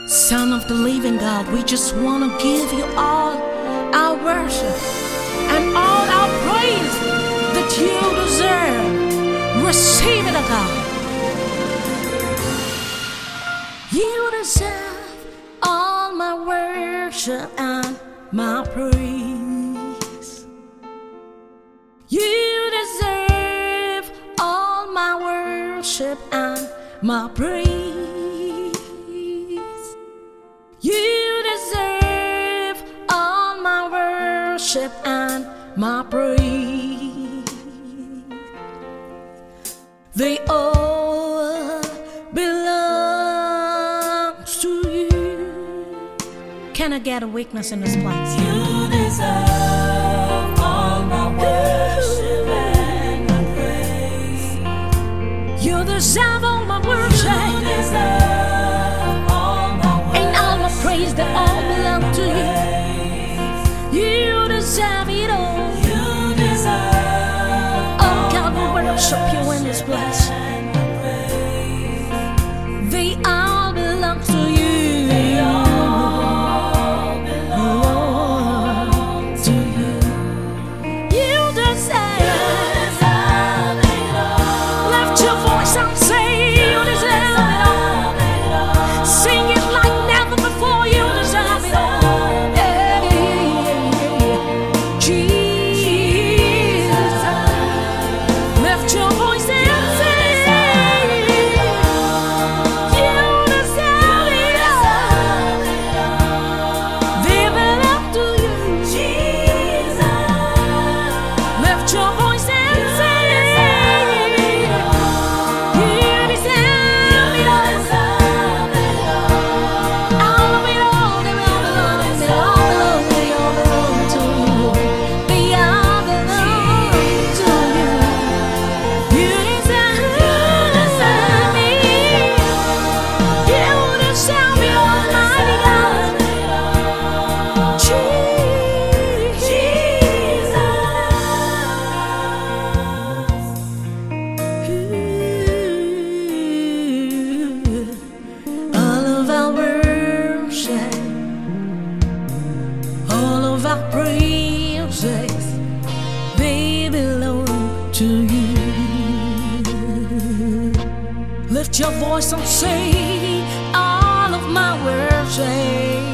Son of the living God, we just want to give you all our worship and all our praise that you deserve. Receive it, O God. You deserve all my worship and my praise. You deserve all my worship and my praise. You deserve all my worship and my praise. They all belong to you. Can I get a witness in this place? You deserve all my worship and my praise. You deserve all my worship. You deserve all my worship and all my praise that all belong to you. You deserve it all. You deserve oh God, we worship you in this place. They all belong to you. They all belong to you. You deserve it all. Lift your voice and say you deserve it all. Sing it like never before. You deserve it all. Jesus, lift your voice and say you deserve it all. They belong to you. Lift your voice and say you deserve it all. All of it all, they all belong to you. They all belong to you. They all belong to you. You deserve me. You deserve me, Almighty God. All of our worship, all of our praises, they belong to you. Lift your voice and say, all of my worship.